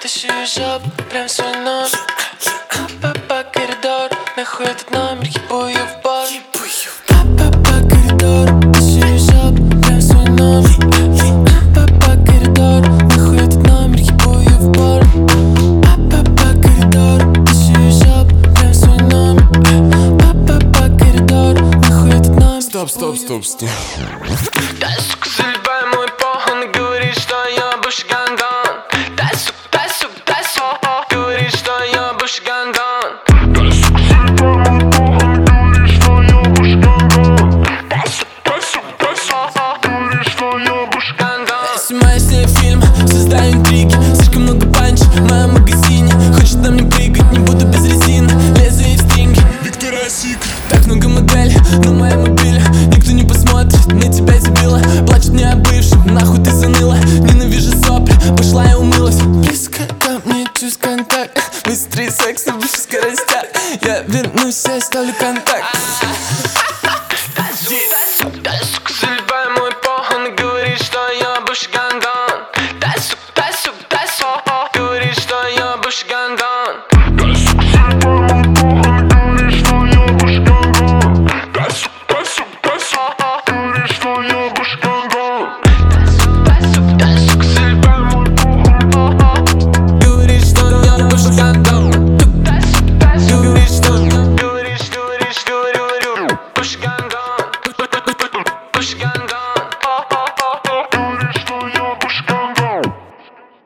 тащу ее жопу, прям в свой номер. По коридору, нахуй этот номер, ебу ее в бар. По коридору, тащу ее жопу, прям в свой номер. По коридору, нахуй этот номер, ебу ее в бар. По коридору, тащу ее жопу, прям в свой номер. По коридору, нахуй этот номер. Стоп, стой. Да, сука, заливай мой пол, он говорит, что я бывший гандон. Да, сука, говорит, что я бывший гандон. Да, сука, заливай мой пол, он говорит, что я бывший гандон. Да, сука, говорит, что я бывший гандон. Снимаю с ней фильм, создаю интриги, слишком много панч в моем магазине. Хочет на мне прыгать, не буду без резины, лезу ей в стринги. Виктория Сик. Так много моделей на моем мобиле, никто не посмотрит, на тебя забила. Плачет мне о бывшем, нахуй ты заныла. Ненавижу сопли, пошла и умылась. Близко ко мне чувств контакт, быстрый секс на больших скоростях. Я вернусь, я ставлю контакт. Да, сука, заливай